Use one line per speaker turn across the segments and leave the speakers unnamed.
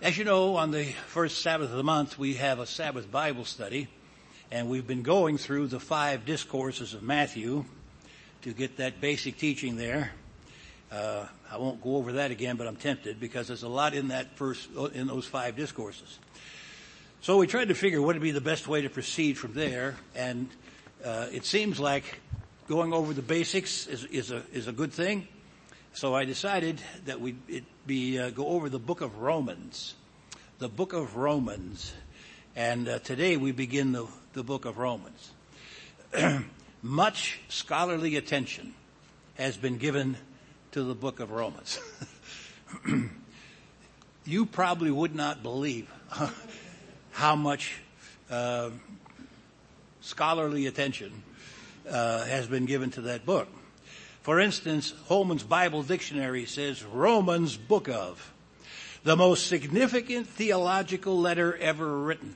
As you know, on the first Sabbath of the month, we have a Sabbath Bible study, and we've been going through the 5 discourses of Matthew to get that basic teaching there. I won't go over that again, but I'm tempted because there's a lot in those 5 discourses. So we tried to figure what would be the best way to proceed from there, and it seems like going over the basics is a good thing. So I decided that go over the book of Romans. The book of Romans. And today we begin the book of Romans. Much scholarly attention has been given to the book of Romans. You probably would not believe how much scholarly attention has been given to that book. For instance, Holman's Bible Dictionary says, Romans book of, the most significant theological letter ever written.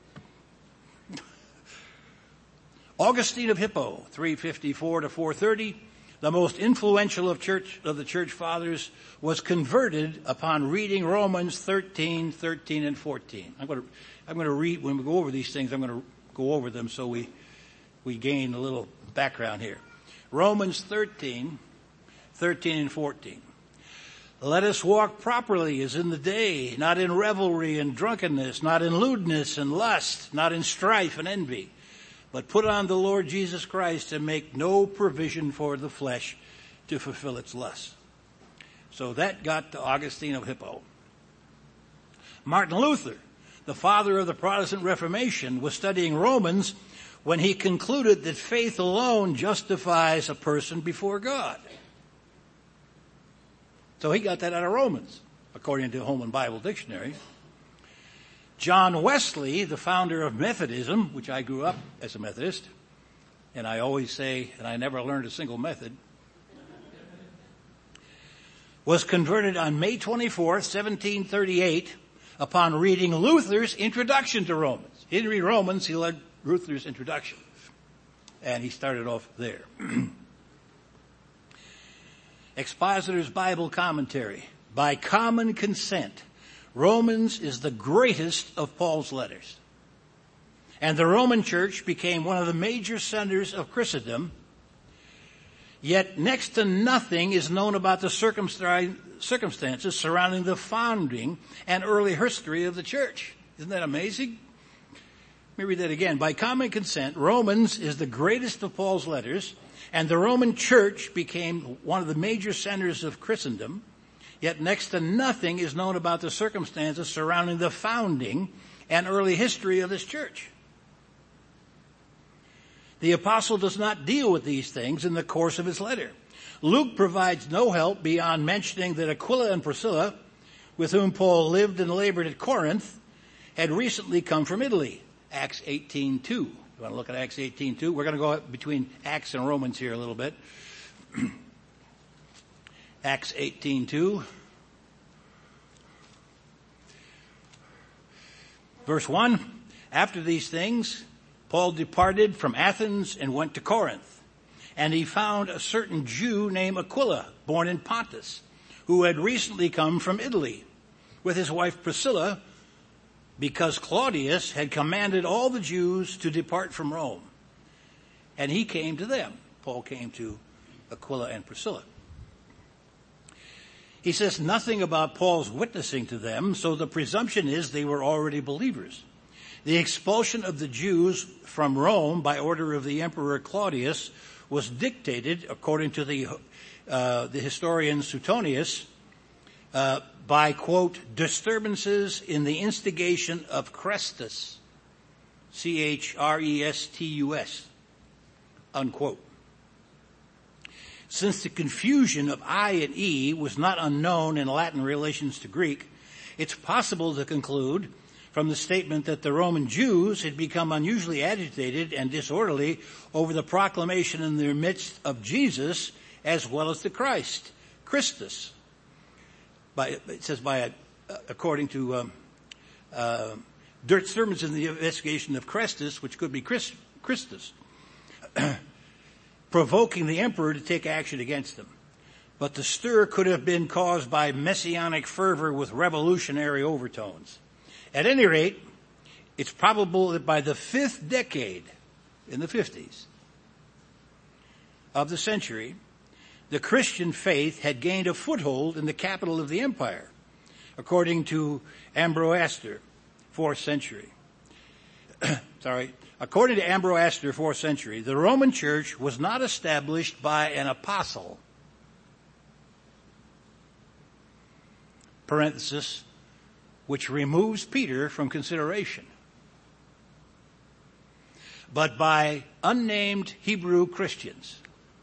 Augustine of Hippo, 354 to 430, the most influential of the church fathers, was converted upon reading Romans 13 and 14. I'm going to read, when we go over these things, I'm going to go over them so we gain a little background here. Romans 13 and 14. Let us walk properly as in the day, not in revelry and drunkenness, not in lewdness and lust, not in strife and envy, but put on the Lord Jesus Christ and make no provision for the flesh to fulfill its lusts. So that got to Augustine of Hippo. Martin Luther, the father of the Protestant Reformation, was studying Romans when he concluded that faith alone justifies a person before God. So he got that out of Romans, according to Holman Bible Dictionary. John Wesley, the founder of Methodism, which I grew up as a Methodist, and I always say, and I never learned a single method, was converted on May 24th, 1738, upon reading Luther's introduction to Romans. He didn't read Romans, he read Luther's introduction. And he started off there. Expositor's Bible Commentary. By common consent, Romans is the greatest of Paul's letters. And the Roman church became one of the major centers of Christendom. Yet next to nothing is known about the circumstances surrounding the founding and early history of the church. Isn't that amazing? Let me read that again. By common consent, Romans is the greatest of Paul's letters, and the Roman church became one of the major centers of Christendom, yet next to nothing is known about the circumstances surrounding the founding and early history of this church. The apostle does not deal with these things in the course of his letter. Luke provides no help beyond mentioning that Aquila and Priscilla, with whom Paul lived and labored at Corinth, had recently come from Italy. Acts 18:2. You want to look at Acts 18:2? We're going to go between Acts and Romans here a little bit. Acts 18:2. Verse 1. After these things, Paul departed from Athens and went to Corinth. And he found a certain Jew named Aquila, born in Pontus, who had recently come from Italy, with his wife Priscilla, because Claudius had commanded all the Jews to depart from Rome. And he came to them. Paul came to Aquila and Priscilla. He says nothing about Paul's witnessing to them, so the presumption is they were already believers. The expulsion of the Jews from Rome by order of the Emperor Claudius was dictated, according to the historian Suetonius, by, quote, disturbances in the instigation of Chrestus, Chrestus, unquote. Since the confusion of I and E was not unknown in Latin relations to Greek, it's possible to conclude from the statement that the Roman Jews had become unusually agitated and disorderly over the proclamation in their midst of Jesus as well as the Christ, Christus. According to disturbance in the investigation of Chrestus, which could be Christus, provoking the emperor to take action against them. but the stir could have been caused by messianic fervor with revolutionary overtones. At any rate, it's probable that by the 5th decade, in the 50s of the century, the Christian faith had gained a foothold in the capital of the empire, according to Ambrosiaster, 4th century. According to Ambrosiaster, 4th century, the Roman Church was not established by an apostle, parenthesis, which removes Peter from consideration, but by unnamed Hebrew Christians.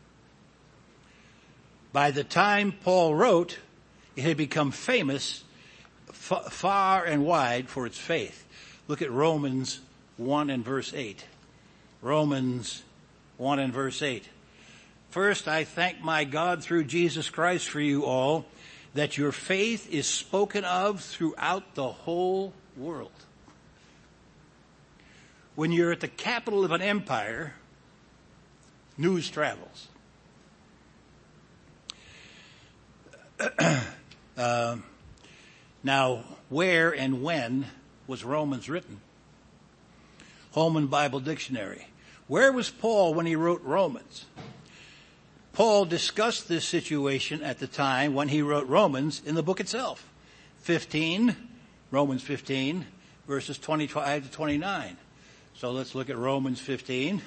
By the time Paul wrote, it had become famous far and wide for its faith. Look at Romans 1 and verse 8. Romans 1 and verse 8. First, I thank my God through Jesus Christ for you all, that your faith is spoken of throughout the whole world. When you're at the capital of an empire, news travels. Now, where and when was Romans written? Holman Bible Dictionary. Where was Paul when he wrote Romans? Paul discussed this situation at the time when he wrote Romans in the book itself. Romans 15, verses 25 to 29. So let's look at Romans 15.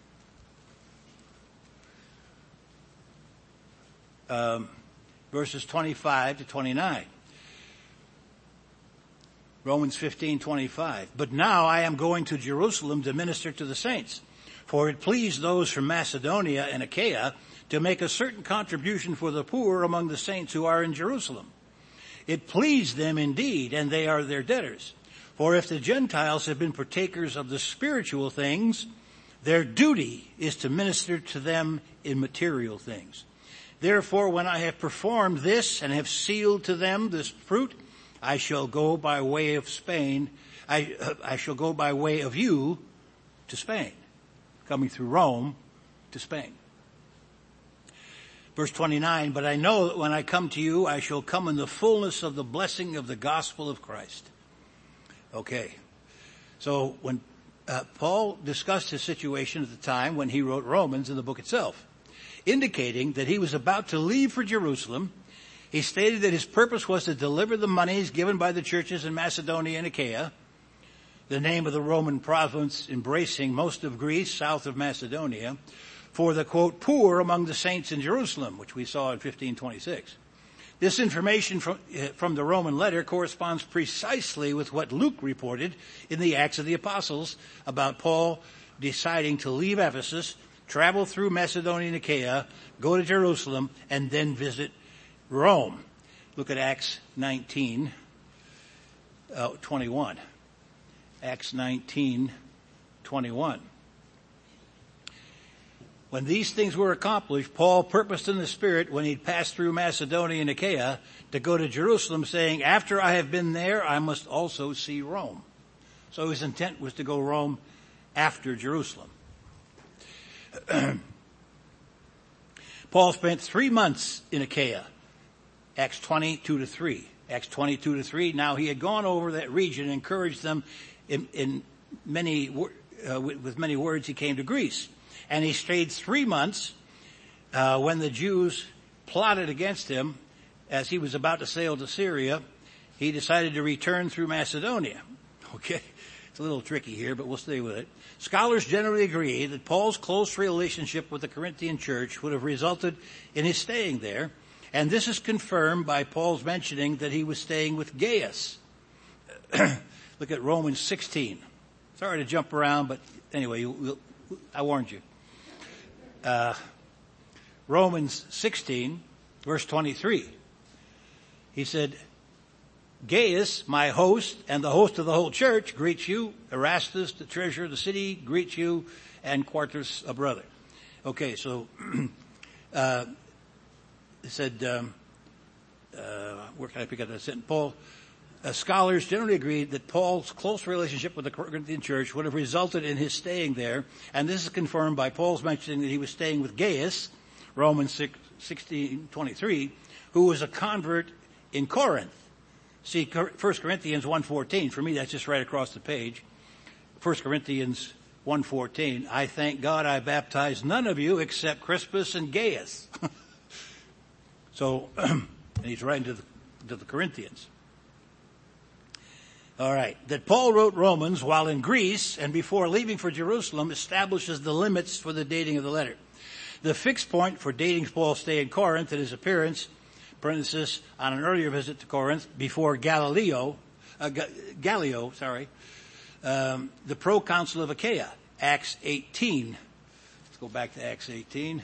Verses 25 to 29. Romans 15:25. But now I am going to Jerusalem to minister to the saints, for it pleased those from Macedonia and Achaia to make a certain contribution for the poor among the saints who are in Jerusalem. It pleased them indeed, and they are their debtors. For if the Gentiles have been partakers of the spiritual things, their duty is to minister to them in material things. Therefore, when I have performed this and have sealed to them this fruit, I shall go by way of Spain. I shall go by way of you to Spain, coming through Rome to Spain. Verse 29, but I know that when I come to you, I shall come in the fullness of the blessing of the gospel of Christ. Okay. So when Paul discussed his situation at the time when he wrote Romans in the book itself, indicating that he was about to leave for Jerusalem, he stated that his purpose was to deliver the monies given by the churches in Macedonia and Achaia, the name of the Roman province embracing most of Greece south of Macedonia, for the, quote, poor among the saints in Jerusalem, which we saw in 1526. This information from the Roman letter corresponds precisely with what Luke reported in the Acts of the Apostles about Paul deciding to leave Ephesus, travel through Macedonia and Achaia, go to Jerusalem, and then visit Rome. Look at Acts 19, 21. Acts 19, 21. When these things were accomplished, Paul purposed in the Spirit, when he'd passed through Macedonia and Achaia, to go to Jerusalem, saying, after I have been there, I must also see Rome. So his intent was to go Rome after Jerusalem. Paul spent 3 months in Achaia. Acts 22-3. Acts 22-3. Now he had gone over that region and encouraged them with many words. He came to Greece. And he stayed 3 months when the Jews plotted against him as he was about to sail to Syria. He decided to return through Macedonia. Okay, it's a little tricky here, but we'll stay with it. Scholars generally agree that Paul's close relationship with the Corinthian church would have resulted in his staying there. And this is confirmed by Paul's mentioning that he was staying with Gaius. Look at Romans 16. Sorry to jump around, but anyway, I warned you. Romans 16, verse 23. He said, Gaius, my host, and the host of the whole church, greets you. Erastus, the treasurer of the city, greets you, and Quartus, a brother. Okay, so he said, where can I pick up that sentence? Paul, scholars generally agree that Paul's close relationship with the Corinthian church would have resulted in his staying there, and this is confirmed by Paul's mentioning that he was staying with Gaius. Romans 16:23, who was a convert in Corinth. See 1 Corinthians 1:14. For me, that's just right across the page. 1 Corinthians 1:14. I thank God I baptized none of you except Crispus and Gaius. So, and he's writing to the Corinthians. All right. That Paul wrote Romans while in Greece and before leaving for Jerusalem establishes the limits for the dating of the letter. The fixed point for dating Paul's stay in Corinth and his appearance, parenthesis, on an earlier visit to Corinth before Gallio, the proconsul of Achaia, Acts 18. Let's go back to Acts 18.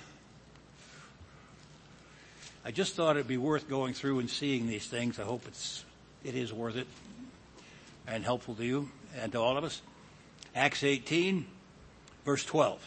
I just thought it'd be worth going through and seeing these things. I hope it is worth it and helpful to you and to all of us. Acts 18, verse 12.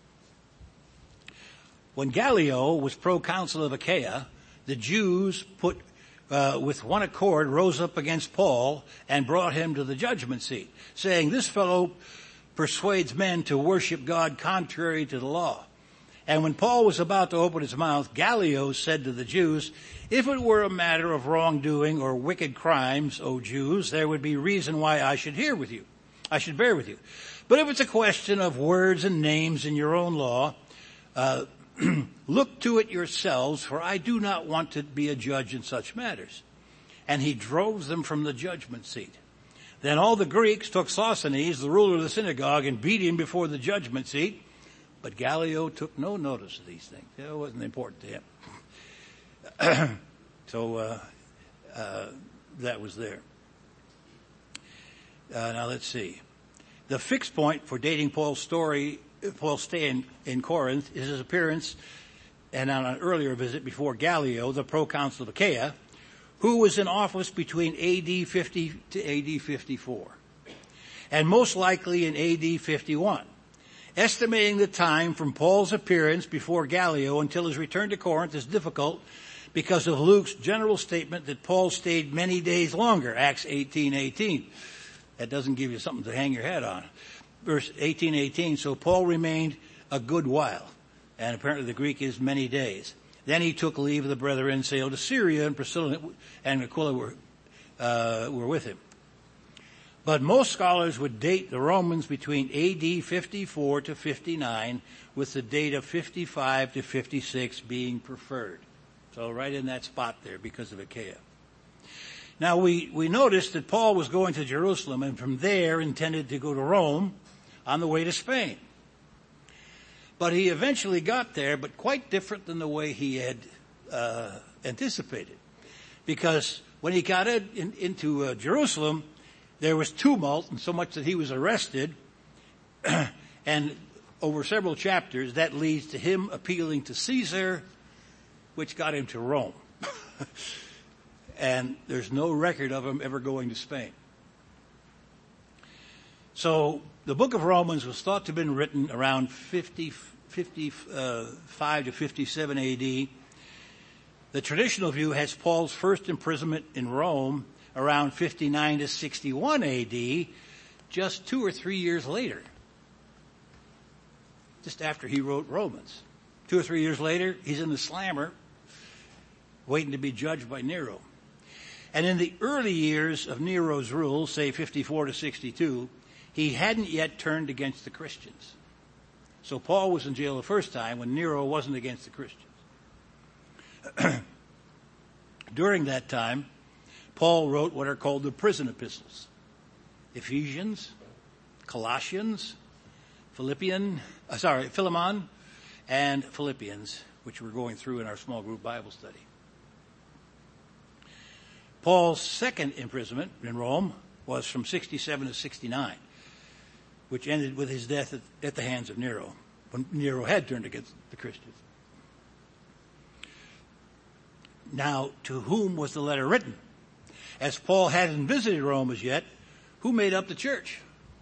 When Gallio was proconsul of Achaia, the Jews with one accord rose up against Paul and brought him to the judgment seat, saying, "This fellow persuades men to worship God contrary to the law." And when Paul was about to open his mouth, Gallio said to the Jews, "If it were a matter of wrongdoing or wicked crimes, O Jews, there would be reason why I should bear with you. But if it's a question of words and names in your own law, look to it yourselves, for I do not want to be a judge in such matters." And he drove them from the judgment seat. Then all the Greeks took Sosthenes, the ruler of the synagogue, and beat him before the judgment seat. But Gallio took no notice of these things. It wasn't important to him. So that was there. Now let's see. The fixed point for dating Paul's stay in Corinth is his appearance, and on an earlier visit before Gallio, the proconsul of Achaia, who was in office between AD 50 to AD 54, and most likely in AD 51. Estimating the time from Paul's appearance before Gallio until his return to Corinth is difficult because of Luke's general statement that Paul stayed many days longer, Acts 18:18. That doesn't give you something to hang your head on. Verse 18:18, so Paul remained a good while, and apparently the Greek is many days. Then he took leave of the brethren, sailed to Syria, and Priscilla and Aquila were with him. But most scholars would date the Romans between AD 54 to 59, with the date of 55 to 56 being preferred. So right in that spot there because of Achaia. Now we noticed that Paul was going to Jerusalem and from there intended to go to Rome on the way to Spain. But he eventually got there, but quite different than the way he had anticipated. Because when he got into Jerusalem, there was tumult, and so much that he was arrested. And over several chapters, that leads to him appealing to Caesar, which got him to Rome. And there's no record of him ever going to Spain. So the book of Romans was thought to have been written around 55 to 57 AD. The traditional view has Paul's first imprisonment in Rome around 59 to 61 AD, just 2 or 3 years later, just after he wrote Romans. 2 or 3 years later, he's in the slammer, waiting to be judged by Nero. And in the early years of Nero's rule, say 54 to 62, he hadn't yet turned against the Christians. So Paul was in jail the first time when Nero wasn't against the Christians. During that time, Paul wrote what are called the prison epistles. Ephesians, Colossians, Philemon, and Philippians, which we're going through in our small group Bible study. Paul's second imprisonment in Rome was from 67 to 69, which ended with his death at the hands of Nero, when Nero had turned against the Christians. Now, to whom was the letter written? As Paul hadn't visited Rome as yet, who made up the church?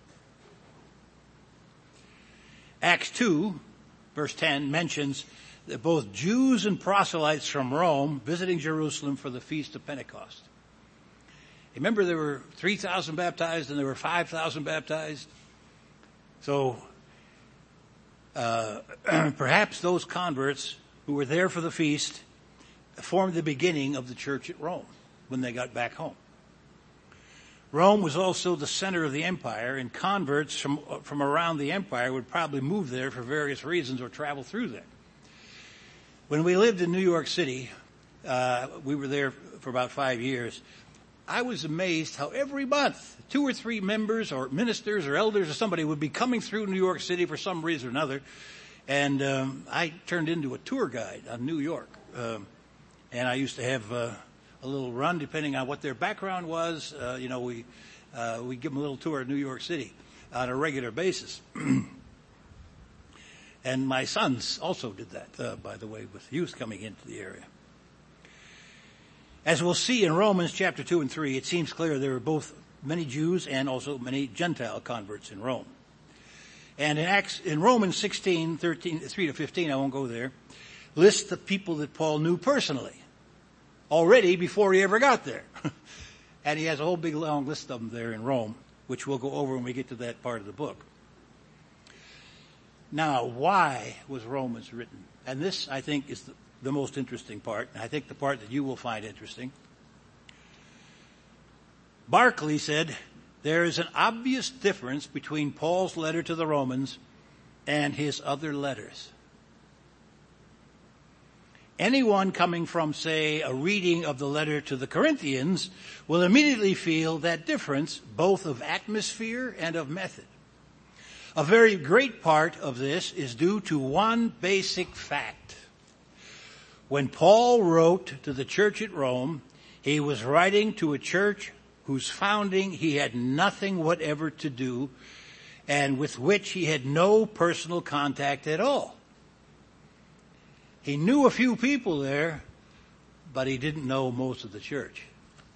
Acts 2, verse 10, mentions that both Jews and proselytes from Rome visiting Jerusalem for the Feast of Pentecost. Remember, there were 3,000 baptized and there were 5,000 baptized. So perhaps those converts who were there for the feast, formed the beginning of the church at Rome when they got back home. Rome was also the center of the empire, and converts from around the empire would probably move there for various reasons or travel through there. When we lived in New York City, we were there for about 5 years. I was amazed how every month 2 or 3 members or ministers or elders or somebody would be coming through New York City for some reason or another. And I turned into a tour guide on New York. And I used to have a little run depending on what their background was. We give them a little tour of New York City on a regular basis. And my sons also did that, by the way, with youth coming into the area. As we'll see in Romans chapter 2 and 3, it seems clear there were both many Jews and also many Gentile converts in Rome. And in Romans 16, 3 to 15, I won't go there, lists the people that Paul knew personally, already before he ever got there. And he has a whole big long list of them there in Rome, which we'll go over when we get to that part of the book. Now, why was Romans written? And this, I think, is the most interesting part, and I think the part that you will find interesting. Barclay said, there is an obvious difference between Paul's letter to the Romans and his other letters. Anyone coming from, say, a reading of the letter to the Corinthians will immediately feel that difference, both of atmosphere and of method. A very great part of this is due to one basic fact. When Paul wrote to the church at Rome, he was writing to a church whose founding he had nothing whatever to do and with which he had no personal contact at all. He knew a few people there, but he didn't know most of the church.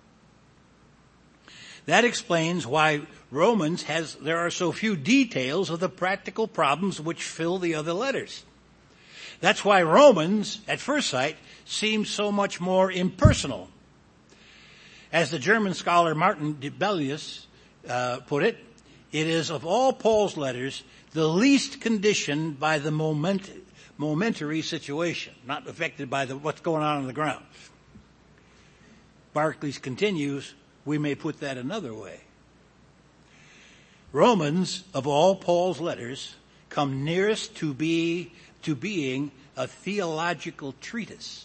That explains why Romans there are so few details of the practical problems which fill the other letters. That's why Romans, at first sight, seems so much more impersonal. As the German scholar Martin Dibelius put it, it is of all Paul's letters the least conditioned by the momentary situation, not affected by what's going on the ground. Barclay continues, we may put that another way. Romans, of all Paul's letters, come nearest to being a theological treatise.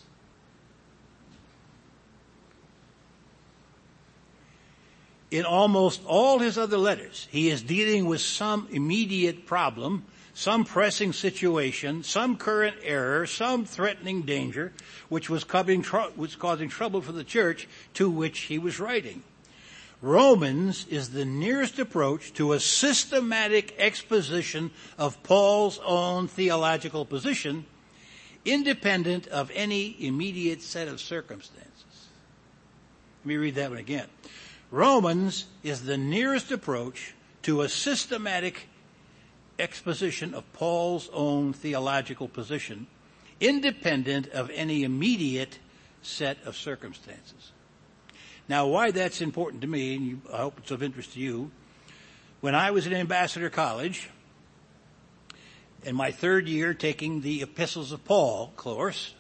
In almost all his other letters, he is dealing with some immediate problem, some pressing situation, some current error, some threatening danger, which was causing trouble for the church to which he was writing. Romans is the nearest approach to a systematic exposition of Paul's own theological position, independent of any immediate set of circumstances. Let me read that one again. Romans is the nearest approach to a systematic exposition of Paul's own theological position, independent of any immediate set of circumstances. Now, why that's important to me, and I hope it's of interest to you, when I was at Ambassador College, in my 3rd year taking the Epistles of Paul course,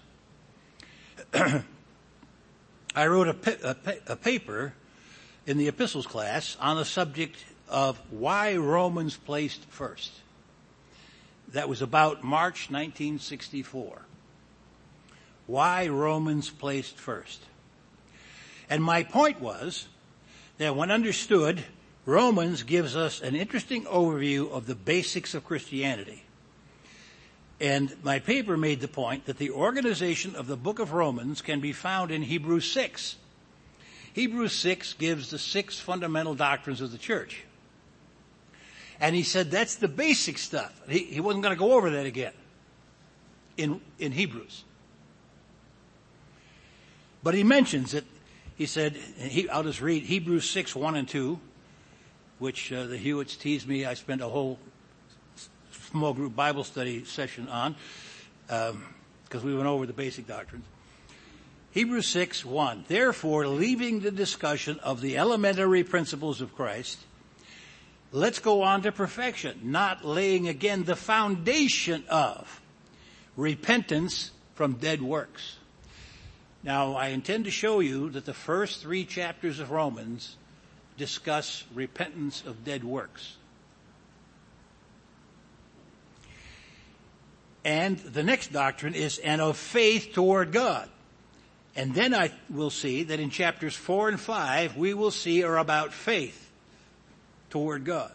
I wrote a paper in the epistles class on the subject of why Romans placed first. That was about March 1964. Why Romans placed first. And my point was that when understood, Romans gives us an interesting overview of the basics of Christianity. And my paper made the point that the organization of the book of Romans can be found in Hebrews 6. Hebrews 6 gives the 6 fundamental doctrines of the church. And he said that's the basic stuff. He wasn't going to go over that again in Hebrews. But he mentions it. He said, I'll just read Hebrews 6, 1 and 2, which the Hewitts teased me. I spent a whole small group Bible study session on because we went over the basic doctrines. Hebrews 6, 1. Therefore, leaving the discussion of the elementary principles of Christ, let's go on to perfection, not laying again the foundation of repentance from dead works. Now, I intend to show you that the first 3 chapters of Romans discuss repentance of dead works. And the next doctrine is, and of faith toward God. And then I will see that in chapters 4 and 5, we will see are about faith toward God.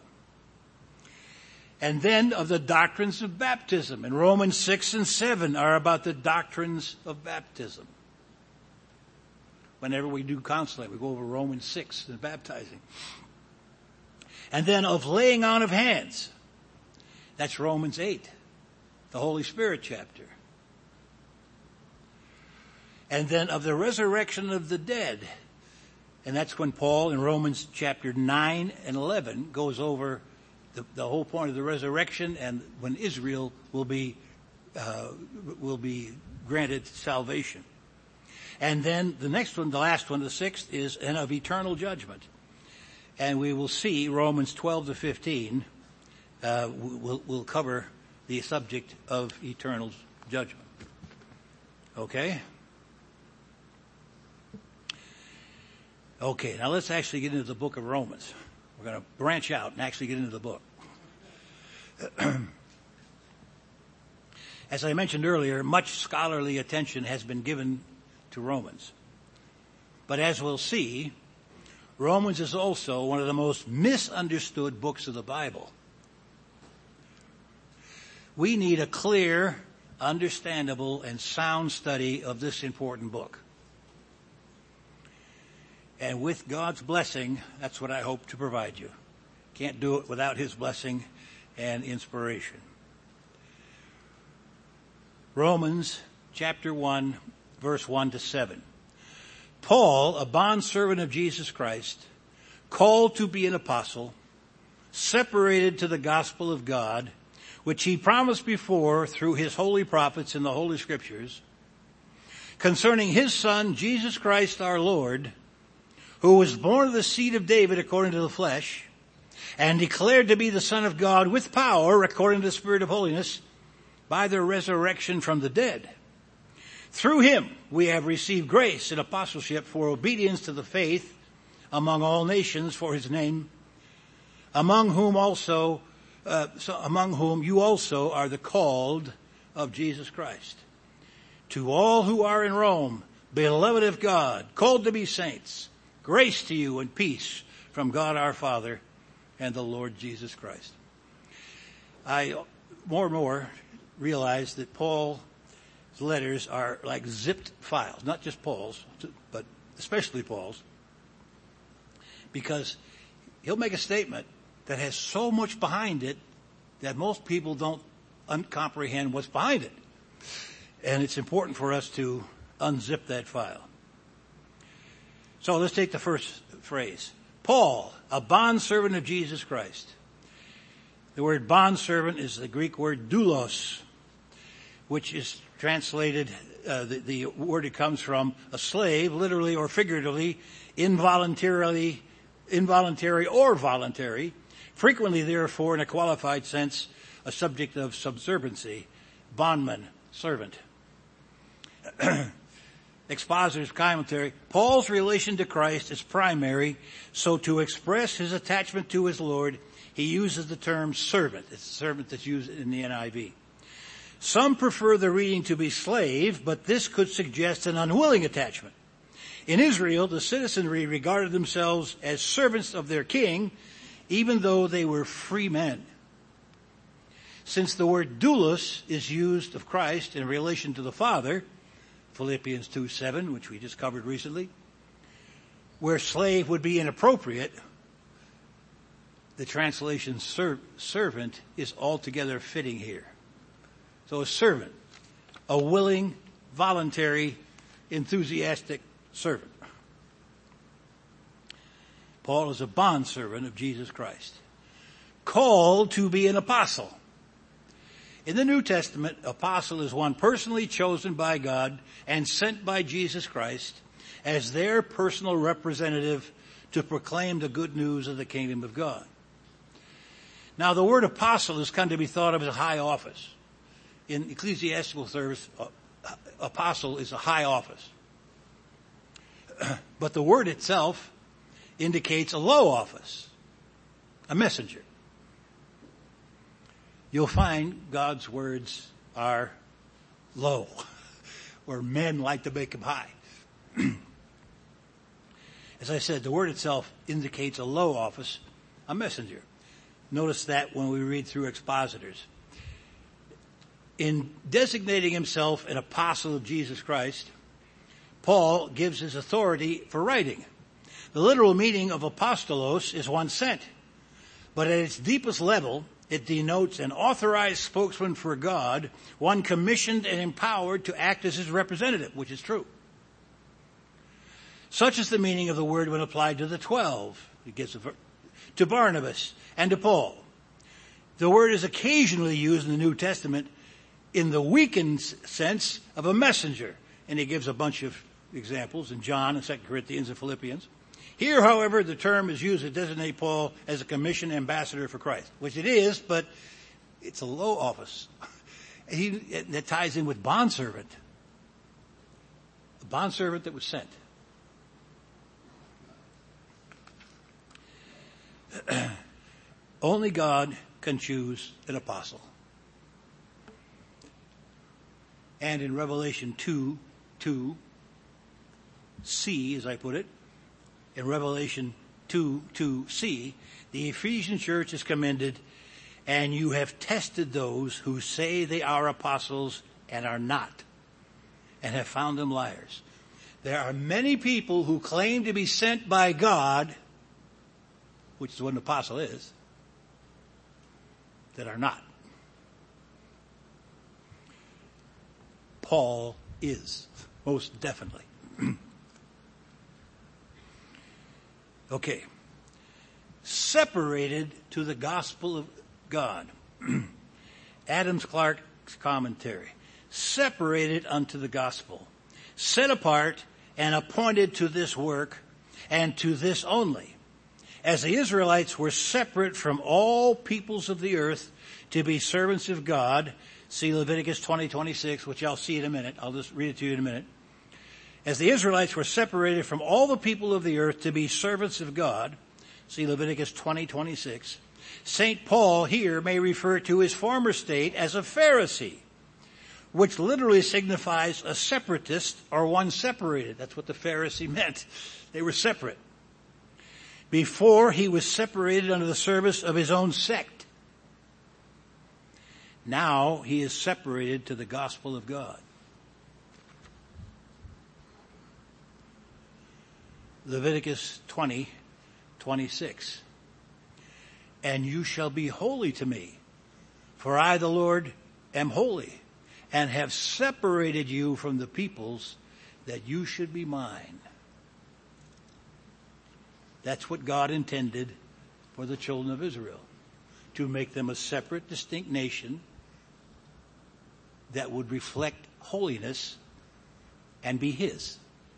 And then of the doctrines of baptism. And Romans 6 and 7 are about the doctrines of baptism. Whenever we do counseling, we go over Romans 6 and baptizing. And then of laying on of hands. That's Romans 8, the Holy Spirit chapter. And then of the resurrection of the dead. And that's when Paul in Romans chapter 9 and 11 goes over the whole point of the resurrection and when Israel will be granted salvation. And then the next one, the last one, the 6th, is and of eternal judgment. And we will see Romans 12 to 15 will cover the subject of eternal judgment. Okay? Okay, now let's actually get into the book of Romans. We're going to branch out and actually get into the book. As I mentioned earlier, much scholarly attention has been given to Romans. But as we'll see, Romans is also one of the most misunderstood books of the Bible. We need a clear, understandable, and sound study of this important book. And with God's blessing, that's what I hope to provide you. Can't do it without His blessing and inspiration. Romans chapter 1, verse 1 to 7. Paul, a bondservant of Jesus Christ, called to be an apostle, separated to the gospel of God, which He promised before through His holy prophets in the Holy Scriptures, concerning His Son, Jesus Christ our Lord, who was born of the seed of David according to the flesh, and declared to be the Son of God with power according to the Spirit of holiness, by the resurrection from the dead. Through Him we have received grace and apostleship for obedience to the faith among all nations for His name, among whom you also are the called of Jesus Christ. To all who are in Rome, beloved of God, called to be saints, grace to you and peace from God our Father and the Lord Jesus Christ. I more and more realize that Paul's letters are like zipped files, not just Paul's, but especially Paul's, because he'll make a statement that has so much behind it that most people don't comprehend what's behind it. And it's important for us to unzip that file. So let's take the first phrase. Paul, a bondservant of Jesus Christ. The word bondservant is the Greek word doulos, which is translated, the word it comes from, a slave, literally or figuratively, involuntary or voluntary, frequently therefore in a qualified sense, a subject of subserviency, bondman, servant. Expositor's commentary, Paul's relation to Christ is primary, so to express his attachment to his Lord, he uses the term servant. It's a servant that's used in the NIV. Some prefer the reading to be slave, but this could suggest an unwilling attachment. In Israel, the citizenry regarded themselves as servants of their king, even though they were free men. Since the word doulos is used of Christ in relation to the Father, Philippians 2:7, which we just covered recently, where slave would be inappropriate, the translation servant is altogether fitting here. So a servant, a willing, voluntary, enthusiastic servant. Paul is a bondservant of Jesus Christ, called to be an apostle. In the New Testament, apostle is one personally chosen by God and sent by Jesus Christ as their personal representative to proclaim the good news of the kingdom of God. Now, the word apostle has come to be thought of as a high office. In ecclesiastical service, apostle is a high office. But the word itself indicates a low office, a messenger. You'll find God's words are low, where men like to make them high. As I said, the word itself indicates a low office, a messenger. Notice that when we read through expositors. In designating himself an apostle of Jesus Christ, Paul gives his authority for writing. The literal meaning of apostolos is one sent, but at its deepest level, it denotes an authorized spokesman for God, one commissioned and empowered to act as his representative, which is true. Such is the meaning of the word when applied to the 12. It gives to Barnabas and to Paul. The word is occasionally used in the New Testament in the weakened sense of a messenger, and he gives a bunch of examples in John and 2 Corinthians and Philippians. Here, however, the term is used to designate Paul as a commissioned ambassador for Christ, which it is, but it's a low office. That ties in with bondservant. The bondservant that was sent. Only God can choose an apostle. And in Revelation 2:2c, as I put it, in Revelation 2:2c, the Ephesian church is commended, and you have tested those who say they are apostles and are not, and have found them liars. There are many people who claim to be sent by God, which is what an apostle is, that are not. Paul is, most definitely. Okay. Separated to the gospel of God. Adams Clark's commentary. Separated unto the gospel. Set apart and appointed to this work and to this only. As the Israelites were separate from all peoples of the earth to be servants of God. See Leviticus 20:26, which I'll see in a minute. I'll just read it to you in a minute. As the Israelites were separated from all the people of the earth to be servants of God, see Leviticus 20:26, St. Paul here may refer to his former state as a Pharisee, which literally signifies a separatist or one separated. That's what the Pharisee meant. They were separate. Before he was separated under the service of his own sect. Now he is separated to the gospel of God. Leviticus 20:26. And you shall be holy to me, for I, the Lord, am holy, and have separated you from the peoples that you should be mine. That's what God intended for the children of Israel, to make them a separate, distinct nation that would reflect holiness and be His.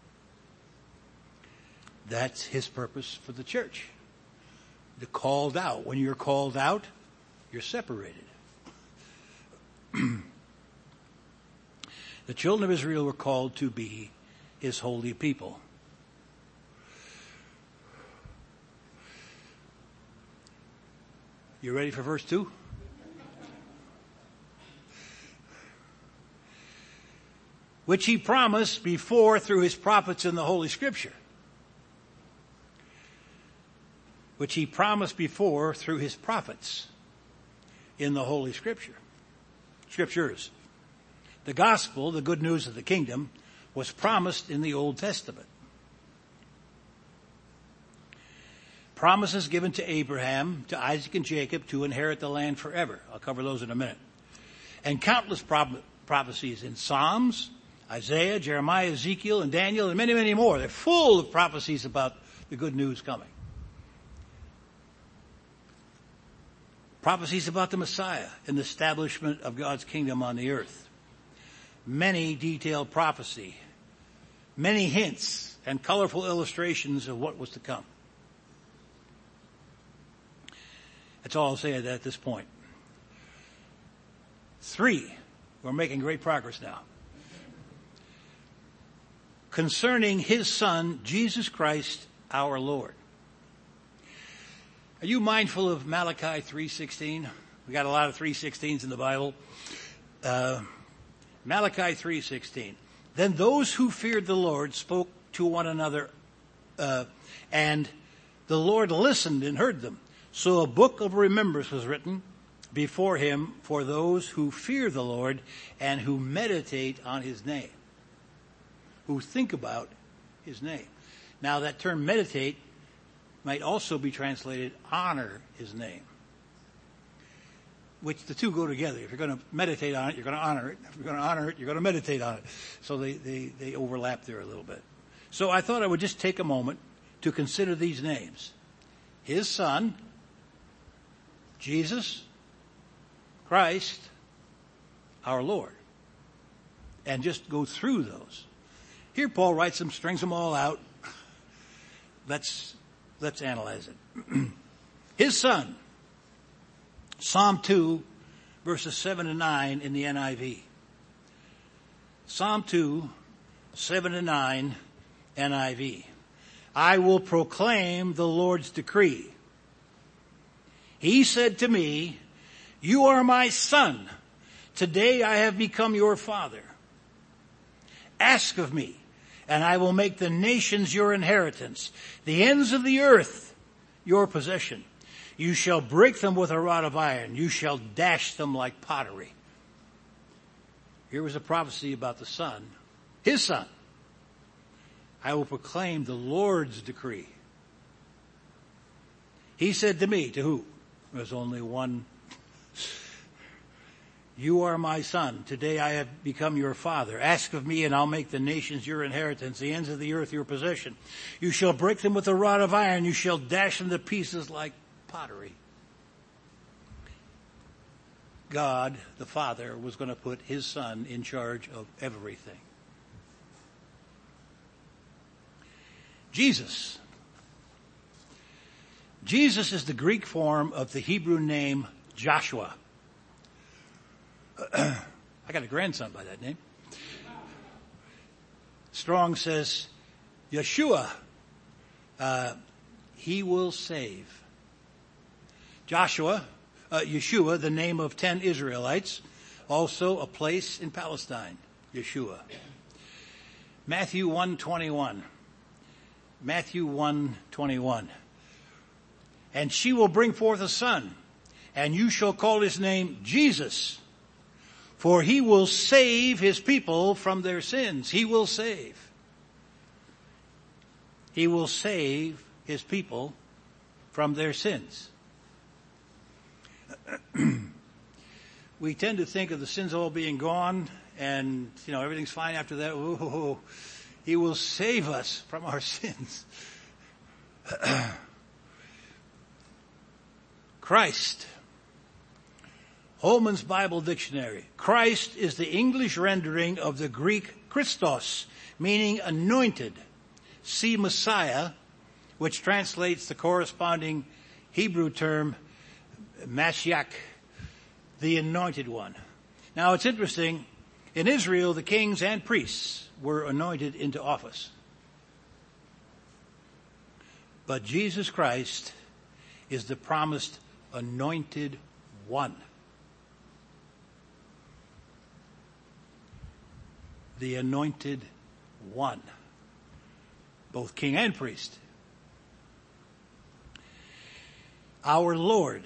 That's His purpose for the church. The called out. When you're called out, you're separated. The children of Israel were called to be His holy people. You ready for verse 2? Which He promised before through His prophets in the Holy Scripture. Which He promised before through His prophets in the Holy Scriptures. The gospel, the good news of the kingdom, was promised in the Old Testament. Promises given to Abraham, to Isaac and Jacob to inherit the land forever. I'll cover those in a minute. And countless prophecies in Psalms, Isaiah, Jeremiah, Ezekiel, and Daniel, and many, many more. They're full of prophecies about the good news coming. Prophecies about the Messiah and the establishment of God's kingdom on the earth. Many detailed prophecy. Many hints and colorful illustrations of what was to come. That's all I'll say at this point. 3. We're making great progress now. concerning his Son, Jesus Christ, our Lord. Are you mindful of Malachi 3:16? We got a lot of 3:16s in the Bible. Malachi 3:16. Then those who feared the Lord spoke to one another, and the Lord listened and heard them. So a book of remembrance was written before him for those who fear the Lord and who meditate on his name, who think about his name. Now that term meditate might also be translated honor his name, which the two go together. If you're going to meditate on it, you're going to honor it. If you're going to honor it, you're going to meditate on it. So they overlap there a little bit. So I thought I would just take a moment to consider these names. His Son, Jesus Christ, our Lord. And just go through those. Here Paul writes them, strings them all out. Let's analyze it. His Son. Psalm 2, verses 7 and 9 in the NIV. Psalm 2, 7 and 9, NIV. I will proclaim the Lord's decree. He said to me, you are my son. Today I have become your father. Ask of me, and I will make the nations your inheritance, the ends of the earth your possession. You shall break them with a rod of iron. You shall dash them like pottery. Here was a prophecy about the Son, his Son. I will proclaim the Lord's decree. He said to me, to who? There's only one. You are my son. Today I have become your father. Ask of me and I'll make the nations your inheritance, the ends of the earth your possession. You shall break them with a rod of iron. You shall dash them to pieces like pottery. God, the Father, was going to put his Son in charge of everything. Jesus. Jesus is the Greek form of the Hebrew name Joshua. I got a grandson by that name. Strong says, Yeshua, he will save. Joshua, Yeshua, the name of 10 Israelites, also a place in Palestine, Yeshua. Matthew 1:21. Matthew 1:21. And she will bring forth a son, and you shall call his name Jesus, for he will save his people from their sins. He will save. He will save his people from their sins. We tend to think of the sins all being gone and, everything's fine after that. Ooh, he will save us from our sins. Christ. Holman's Bible Dictionary. Christ is the English rendering of the Greek Christos, meaning anointed. See Messiah, which translates the corresponding Hebrew term Mashiach, the anointed one. Now it's interesting, in Israel the kings and priests were anointed into office. But Jesus Christ is the promised anointed one. The anointed one. Both king and priest. Our Lord.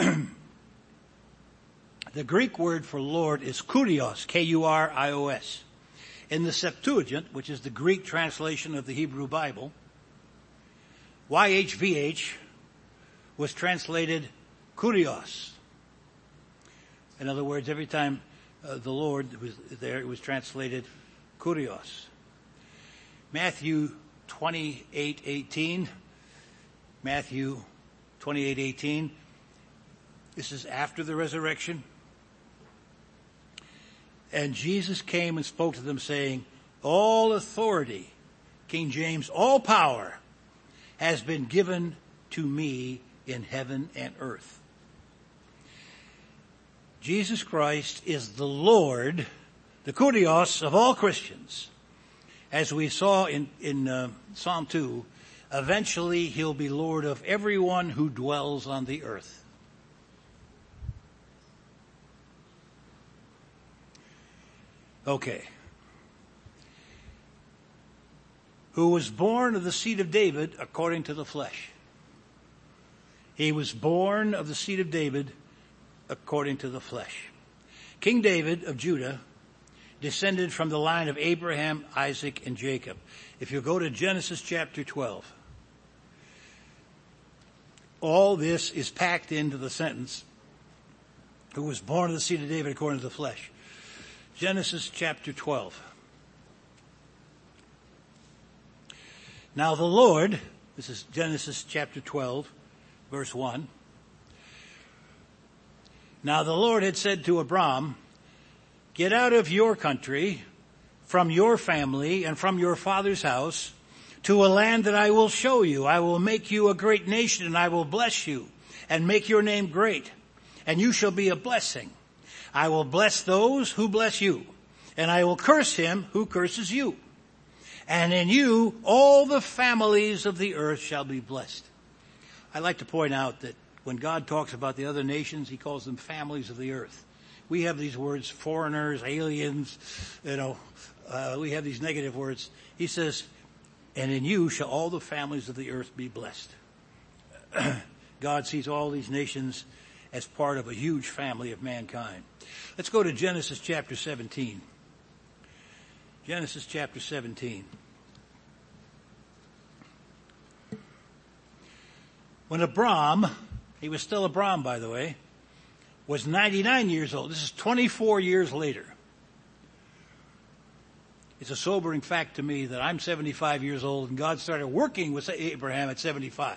The Greek word for Lord is kurios, K-U-R-I-O-S. In the Septuagint, which is the Greek translation of the Hebrew Bible, YHVH was translated kurios. In other words, every time the Lord was there, it was translated kurios. Matthew 28:18. Matthew 28:18. This is after the resurrection. And Jesus came and spoke to them saying, all authority, King James, all power has been given to me in heaven and earth. Jesus Christ is the Lord, the kurios of all Christians. as we saw in Psalm 2, eventually he'll be Lord of everyone who dwells on the earth. Okay. Who was born of the seed of David according to the flesh. He was born of the seed of David according to the flesh. King David of Judah descended from the line of Abraham, Isaac, and Jacob. If you go to Genesis chapter 12, all this is packed into the sentence, who was born of the seed of David according to the flesh. Genesis chapter 12. Now the Lord, this is Genesis chapter 12, verse 1. Now the Lord had said to Abram, get out of your country, from your family, and from your father's house, to a land that I will show you. I will make you a great nation, and I will bless you, and make your name great, and you shall be a blessing. I will bless those who bless you, and I will curse him who curses you. And in you all the families of the earth shall be blessed. I'd like to point out that when God talks about the other nations, he calls them families of the earth. We have these words, foreigners, aliens, we have these negative words. He says, and in you shall all the families of the earth be blessed. God sees all these nations as part of a huge family of mankind. Let's go to Genesis chapter 17. Genesis chapter 17. When Abram, he was still Abram, by the way, was 99 years old. This is 24 years later. It's a sobering fact to me that I'm 75 years old and God started working with Abraham at 75.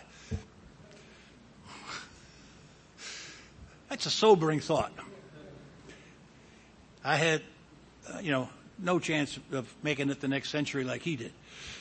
That's a sobering thought. I had, no chance of making it the next century like he did.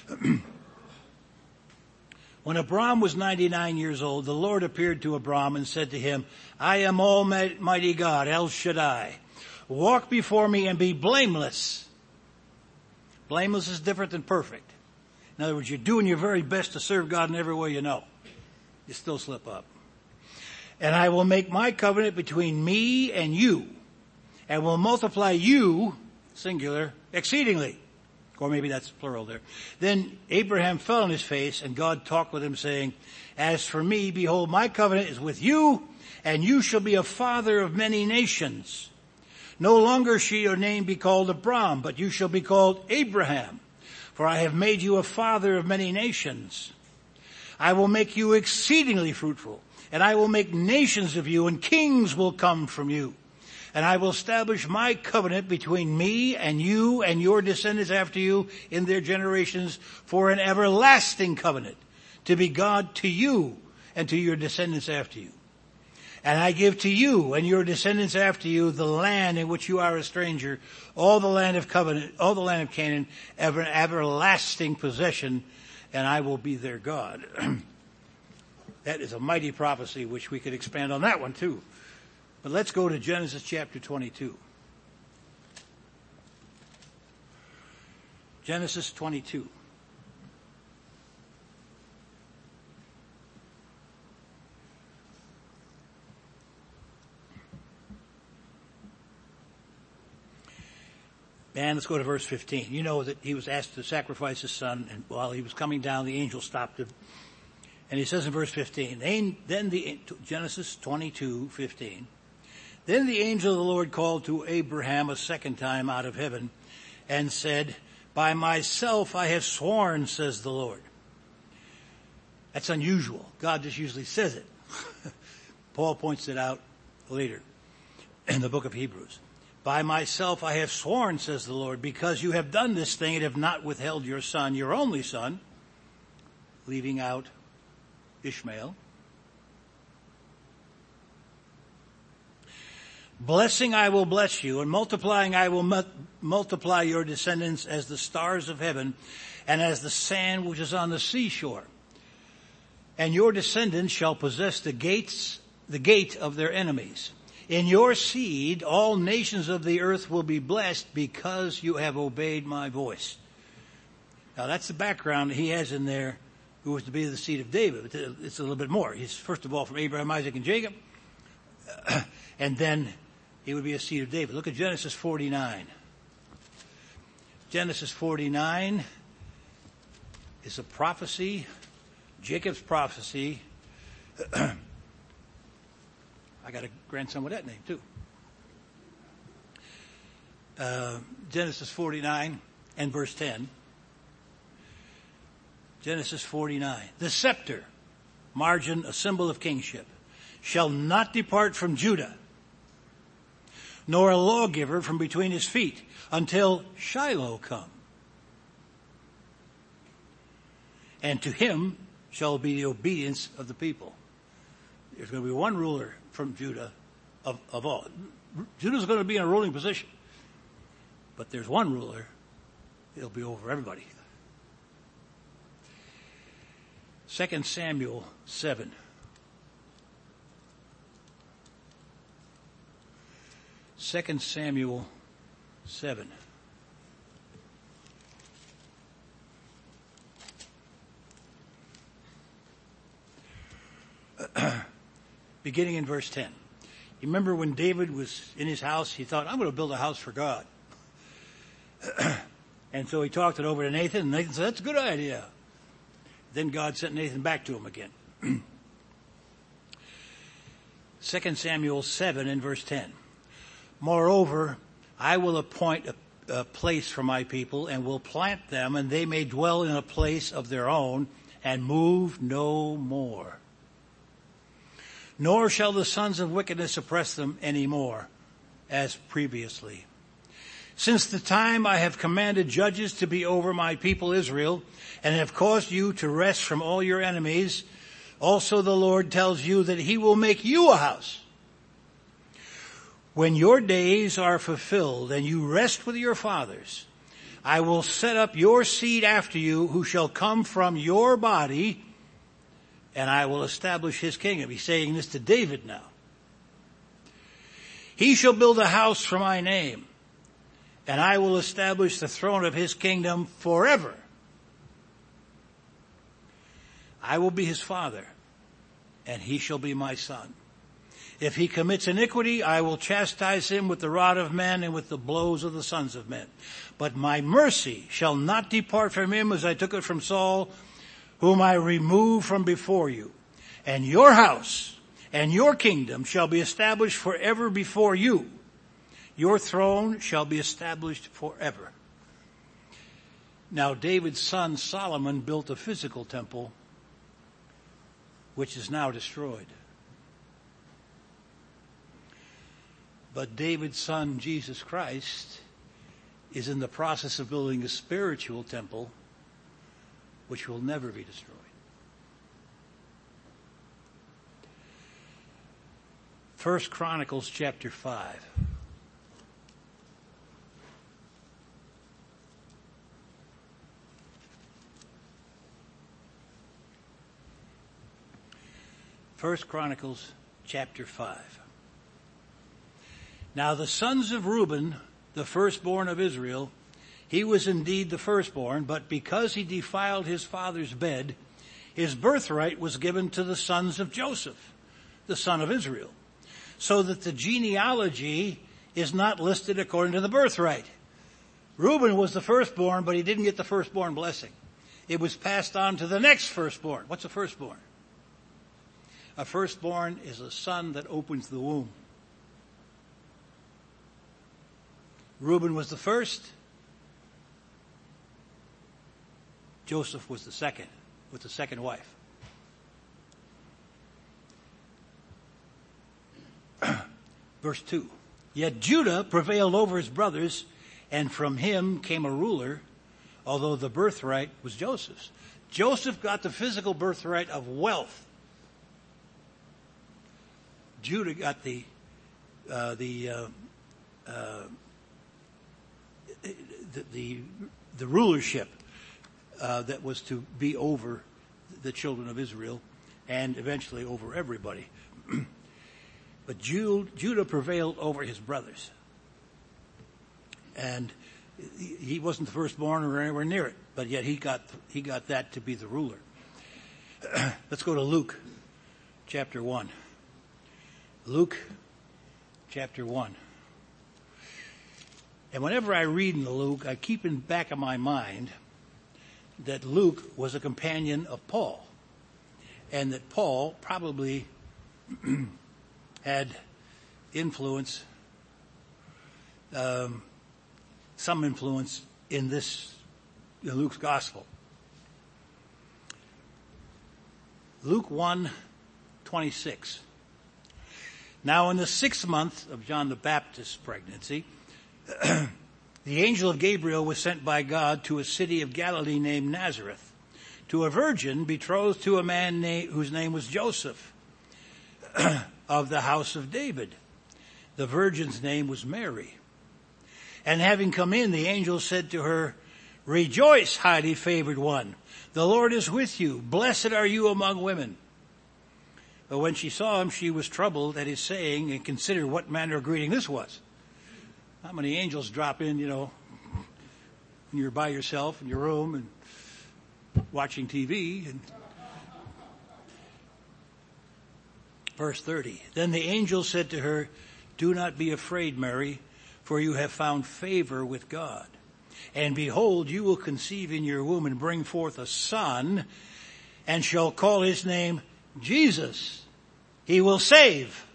When Abram was 99 years old, the Lord appeared to Abram and said to him, I am Almighty God, El Shaddai. Walk before me and be blameless. Blameless is different than perfect. In other words, you're doing your very best to serve God in every way you know. You still slip up. And I will make my covenant between me and you, and will multiply you, singular, exceedingly. Or maybe that's plural there. Then Abraham fell on his face, and God talked with him, saying, as for me, behold, my covenant is with you, and you shall be a father of many nations. No longer shall your name be called Abram, but you shall be called Abraham, for I have made you a father of many nations. I will make you exceedingly fruitful, and I will make nations of you, and kings will come from you. And I will establish my covenant between me and you and your descendants after you in their generations for an everlasting covenant, to be God to you and to your descendants after you. And I give to you and your descendants after you the land in which you are a stranger, all the land of covenant, all the land of Canaan, everlasting possession, and I will be their God. That is a mighty prophecy, which we could expand on that one too. But let's go to Genesis chapter 22. Genesis 22. And let's go to verse 15. You know that he was asked to sacrifice his son, and while he was coming down, the angel stopped him. And he says in verse 15, Genesis 22:15. Then the angel of the Lord called to Abraham a second time out of heaven and said, by myself I have sworn, says the Lord. That's unusual. God just usually says it. Paul points it out later in the book of Hebrews. By myself I have sworn, says the Lord, because you have done this thing and have not withheld your son, your only son, leaving out Ishmael. Blessing I will bless you, and multiplying I will multiply your descendants as the stars of heaven and as the sand which is on the seashore. And your descendants shall possess the gate of their enemies. In your seed all nations of the earth will be blessed because you have obeyed my voice. Now that's the background he has in there, who was to be the seed of David. It's a little bit more. He's first of all from Abraham, Isaac, and Jacob, and then he would be a seed of David. Look at Genesis 49. Genesis 49 is a prophecy, Jacob's prophecy. I got a grandson with that name too. Genesis 49 and verse 10. Genesis 49. The scepter, margin, a symbol of kingship, shall not depart from Judah, nor a lawgiver from between his feet, until Shiloh come. And to him shall be the obedience of the people. There's going to be one ruler from Judah of all. Judah's going to be in a ruling position. But there's one ruler. He'll be over everybody. 2 Samuel 7. 2 Samuel 7. Beginning in verse 10. You remember when David was in his house, he thought, I'm going to build a house for God. And so he talked it over to Nathan, and Nathan said, that's a good idea. Then God sent Nathan back to him again. 2 Samuel 7 and verse 10. Moreover, I will appoint a place for my people and will plant them, and they may dwell in a place of their own and move no more. Nor shall the sons of wickedness oppress them any more, as previously. Since the time I have commanded judges to be over my people Israel, and have caused you to rest from all your enemies, also the Lord tells you that he will make you a house. When your days are fulfilled and you rest with your fathers, I will set up your seed after you, who shall come from your body, and I will establish his kingdom. He's saying this to David now. He shall build a house for my name, and I will establish the throne of his kingdom forever. I will be his father, and he shall be my son. If he commits iniquity, I will chastise him with the rod of men and with the blows of the sons of men. But my mercy shall not depart from him as I took it from Saul, whom I removed from before you. And your house and your kingdom shall be established forever before you. Your throne shall be established forever. Now David's son Solomon built a physical temple, which is now destroyed. But David's son, Jesus Christ, is in the process of building a spiritual temple, which will never be destroyed. First Chronicles chapter 5. First Chronicles chapter 5. Now the sons of Reuben, the firstborn of Israel, he was indeed the firstborn, but because he defiled his father's bed, his birthright was given to the sons of Joseph, the son of Israel, so that the genealogy is not listed according to the birthright. Reuben was the firstborn, but he didn't get the firstborn blessing. It was passed on to the next firstborn. What's a firstborn? A firstborn is a son that opens the womb. Reuben was the first. Joseph was the second, with the second wife. Verse 2. Yet Judah prevailed over his brothers, and from him came a ruler, although the birthright was Joseph's. Joseph got the physical birthright of wealth. Judah got the rulership that was to be over the children of Israel and eventually over everybody. But Judah prevailed over his brothers. And He wasn't the firstborn or anywhere near it, but yet he got that to be the ruler. Let's go to Luke chapter 1. Luke chapter 1. And whenever I read in Luke, I keep in the back of my mind that Luke was a companion of Paul, and that Paul probably had influence, some influence in Luke's gospel. Luke 1:26. Now in the 6th month of John the Baptist's pregnancy, the angel of Gabriel was sent by God to a city of Galilee named Nazareth, to a virgin betrothed to a man whose name was Joseph, of the house of David. The virgin's name was Mary. And having come in, the angel said to her, "Rejoice, highly favored one. The Lord is with you. Blessed are you among women." But when she saw him, she was troubled at his saying and considered what manner of greeting this was. How many angels drop in, when you're by yourself in your room and watching TV? And verse 30. Then the angel said to her, "Do not be afraid, Mary, for you have found favor with God. And behold, you will conceive in your womb and bring forth a son, and shall call his name Jesus. He will save.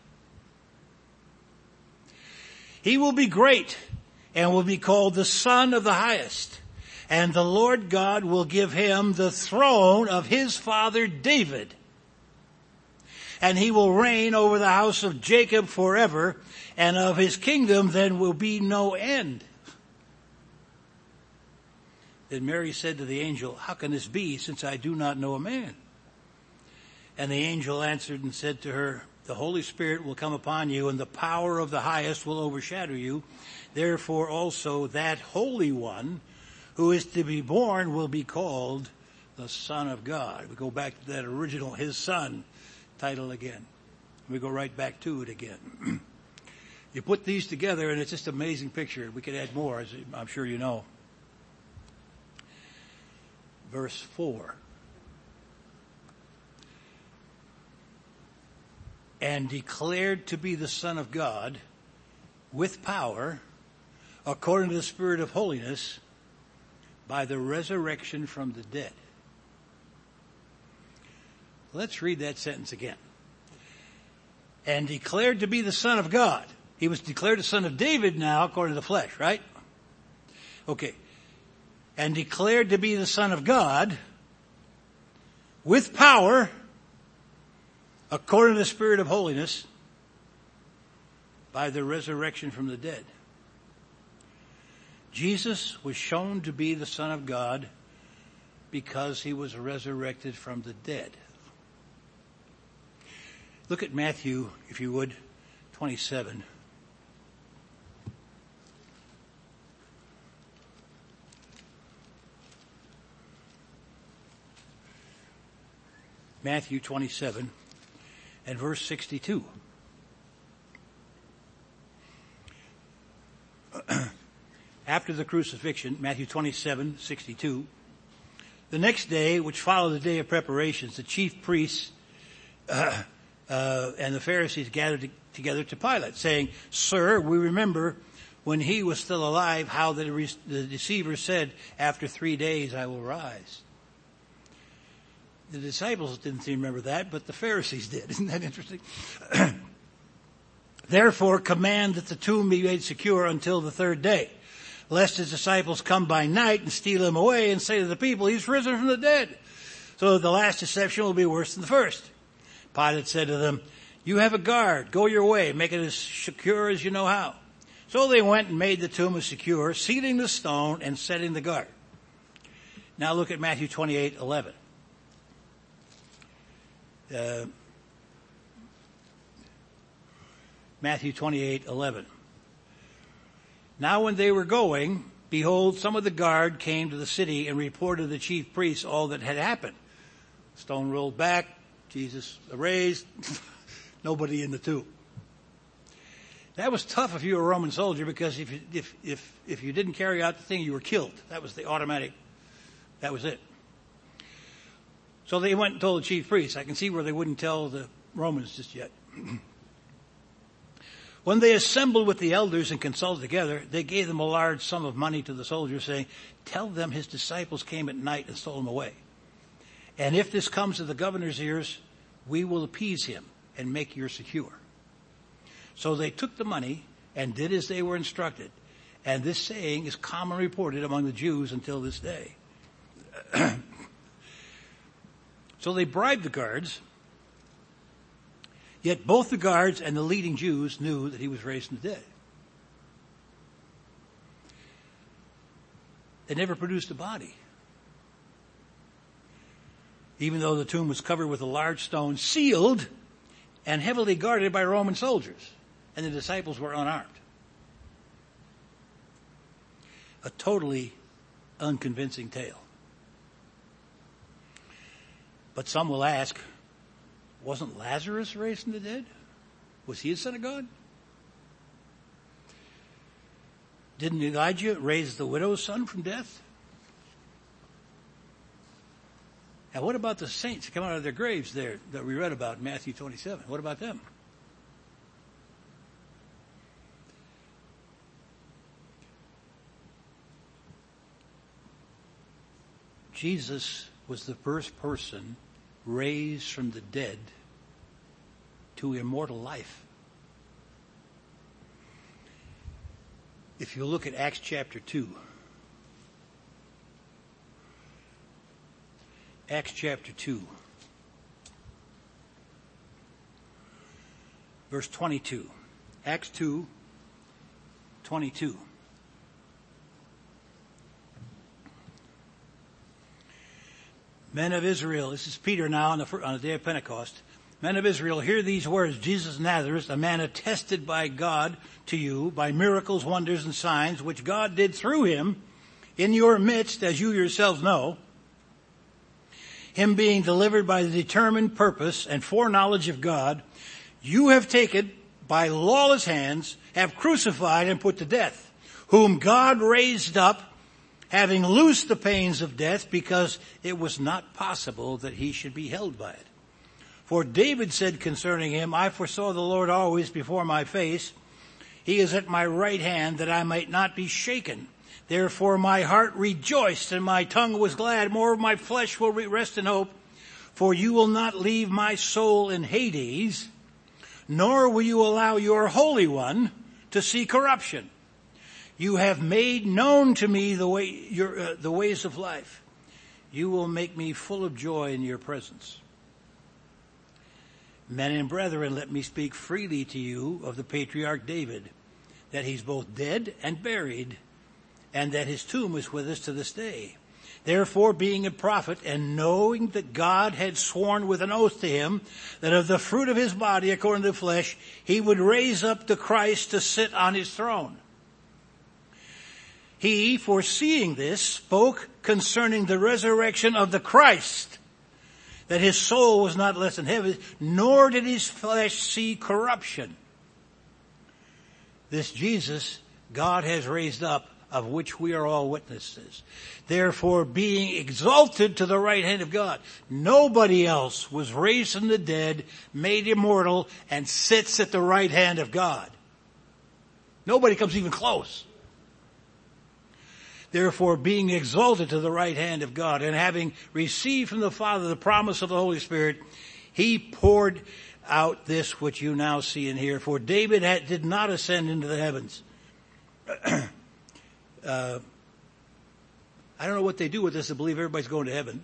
He will be great and will be called the Son of the Highest. And the Lord God will give him the throne of his father David. And he will reign over the house of Jacob forever, and of his kingdom there will be no end." Then Mary said to the angel, "How can this be, since I do not know a man?" And the angel answered and said to her, "The Holy Spirit will come upon you, and the power of the Highest will overshadow you. Therefore also that Holy One who is to be born will be called the Son of God." We go back to that original "His Son" title again. We go right back to it again. You put these together and it's just an amazing picture. We could add more, as I'm sure you know. Verse 4. And declared to be the Son of God with power, according to the Spirit of holiness, by the resurrection from the dead. Let's read that sentence again. And declared to be the Son of God. He was declared the Son of David now, according to the flesh, right? Okay. And declared to be the Son of God with power, according to the Spirit of holiness, by the resurrection from the dead. Jesus was shown to be the Son of God because he was resurrected from the dead. Look at Matthew, if you would, 27. Matthew 27 and verse 62. After the crucifixion, Matthew 27:62. The next day, which followed the day of preparations, the chief priests and the Pharisees gathered together to Pilate, saying, "Sir, we remember when he was still alive how the deceiver said, 'After 3 days I will rise.'" The disciples didn't seem to remember that, but the Pharisees did. Isn't that interesting? "Therefore command that the tomb be made secure until the 3rd day, lest his disciples come by night and steal him away and say to the people, 'He's risen from the dead.' So that the last deception will be worse than the first." Pilate said to them, "You have a guard. Go your way. Make it as secure as you know how." So they went and made the tomb as secure, sealing the stone and setting the guard. Now look at Matthew 28:11. Matthew 28:11. Now when they were going, behold, some of the guard came to the city and reported to the chief priests all that had happened. Stone rolled back, Jesus raised, nobody in the tomb. That was tough if you were a Roman soldier, because if you didn't carry out the thing, you were killed. That was the automatic. That was it. So they went and told the chief priests. I can see where they wouldn't tell the Romans just yet. When they assembled with the elders and consulted together, they gave them a large sum of money to the soldiers, saying, "Tell them his disciples came at night and stole him away. And if this comes to the governor's ears, we will appease him and make you secure." So they took the money and did as they were instructed. And this saying is commonly reported among the Jews until this day. So they bribed the guards. Yet both the guards and the leading Jews knew that he was raised from the dead. They never produced a body, even though the tomb was covered with a large stone, sealed and heavily guarded by Roman soldiers, and the disciples were unarmed. A totally unconvincing tale. But some will ask, wasn't Lazarus raised from the dead? Was he a son of God? Didn't Elijah raise the widow's son from death? And what about the saints who come out of their graves there that we read about in Matthew 27? What about them? Jesus was the first person raised from the dead to immortal life. If you look at Acts chapter 2, Acts chapter 2, verse 22. Acts 2, 22. Men of Israel, this is Peter now on the day of Pentecost. Men of Israel, hear these words. Jesus of Nazareth, a man attested by God to you by miracles, wonders, and signs, which God did through him in your midst, as you yourselves know. Him being delivered by the determined purpose and foreknowledge of God, you have taken by lawless hands, have crucified and put to death, whom God raised up, having loosed the pains of death, because it was not possible that he should be held by it. For David said concerning him, I foresaw the Lord always before my face. He is at my right hand, that I might not be shaken. Therefore my heart rejoiced, and my tongue was glad. More of my flesh will rest in hope. For you will not leave my soul in Hades, nor will you allow your Holy One to see corruption. You have made known to me the ways of life. You will make me full of joy in your presence. Men and brethren, let me speak freely to you of the patriarch David, that he's both dead and buried, and that his tomb is with us to this day. Therefore, being a prophet, and knowing that God had sworn with an oath to him, that of the fruit of his body, according to the flesh, he would raise up the Christ to sit on his throne. He, foreseeing this, spoke concerning the resurrection of the Christ, that his soul was not left in heaven, nor did his flesh see corruption. This Jesus God has raised up, of which we are all witnesses. Therefore, being exalted to the right hand of God, nobody else was raised from the dead, made immortal, and sits at the right hand of God. Nobody comes even close. Therefore, being exalted to the right hand of God, and having received from the Father the promise of the Holy Spirit, he poured out this which you now see and hear. For David did not ascend into the heavens. I don't know what they do with this to believe everybody's going to heaven.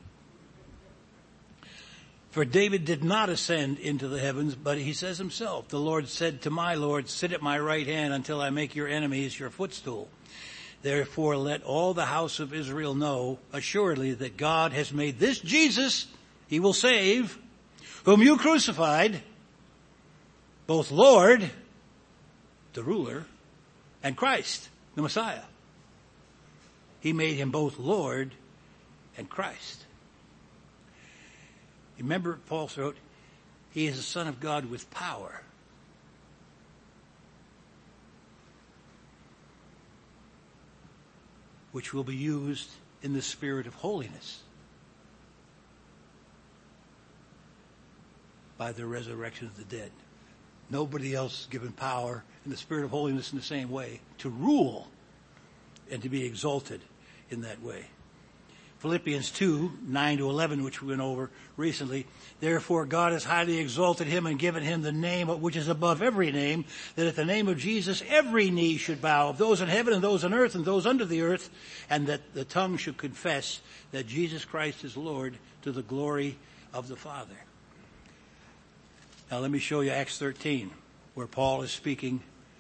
For David did not ascend into the heavens, but he says himself, the Lord said to my Lord, sit at my right hand until I make your enemies your footstool. Therefore, let all the house of Israel know assuredly that God has made this Jesus, he will save, whom you crucified, both Lord, the ruler, and Christ, the Messiah. He made him both Lord and Christ. Remember, Paul wrote, he is the Son of God with power. which will be used in the spirit of holiness by the resurrection of the dead. Nobody else given power in the spirit of holiness in the same way to rule and to be exalted in that way. Philippians 2, 9-11, which we went over recently. Therefore God has highly exalted him and given him the name which is above every name, that at the name of Jesus every knee should bow, of those in heaven and those on earth and those under the earth, and that the tongue should confess that Jesus Christ is Lord, to the glory of the Father. Now let me show you Acts 13, where Paul is speaking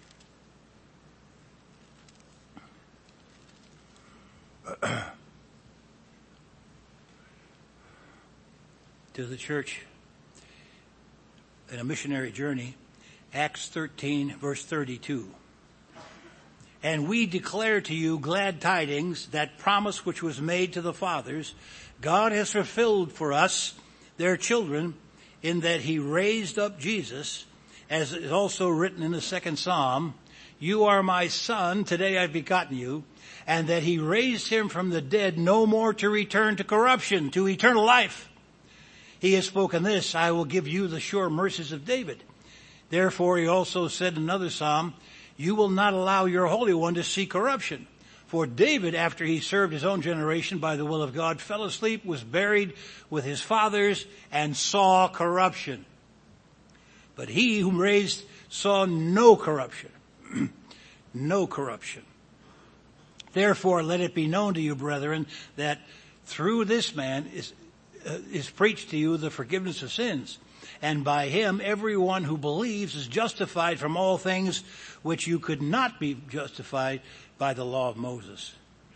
to the church in a missionary journey. Acts 13, verse 32. And we declare to you glad tidings, that promise which was made to the fathers, God has fulfilled for us, their children, in that he raised up Jesus, as is also written in the second Psalm, you are my son, today I've begotten you, and that he raised him from the dead, no more to return to corruption, to eternal life. He has spoken this, I will give you the sure mercies of David. Therefore he also said in another Psalm, you will not allow your Holy One to see corruption. For David, after he served his own generation by the will of God, fell asleep, was buried with his fathers, and saw corruption. But he whom raised saw no corruption. No corruption. Therefore let it be known to you, brethren, that through this man is preached to you the forgiveness of sins. And by him everyone who believes is justified from all things which you could not be justified by the law of Moses.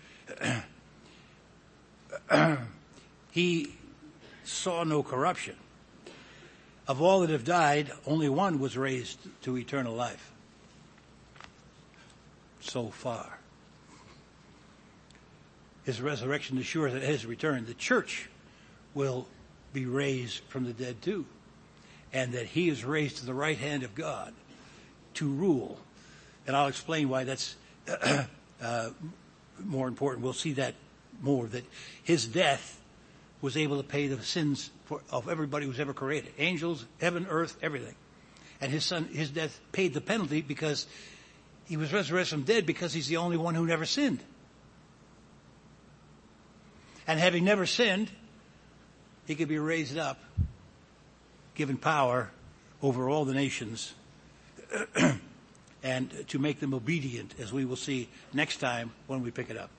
He saw no corruption. Of all that have died, only one was raised to eternal life. So far. His resurrection assures that at his return, the church will be raised from the dead too. And that he is raised to the right hand of God to rule. And I'll explain why that's more important. We'll see that more, that his death was able to pay the sins of everybody who's ever created. Angels, heaven, earth, everything. And his death paid the penalty because he was resurrected from dead, because he's the only one who never sinned. And having never sinned, he could be raised up, given power over all the nations, and to make them obedient, as we will see next time when we pick it up.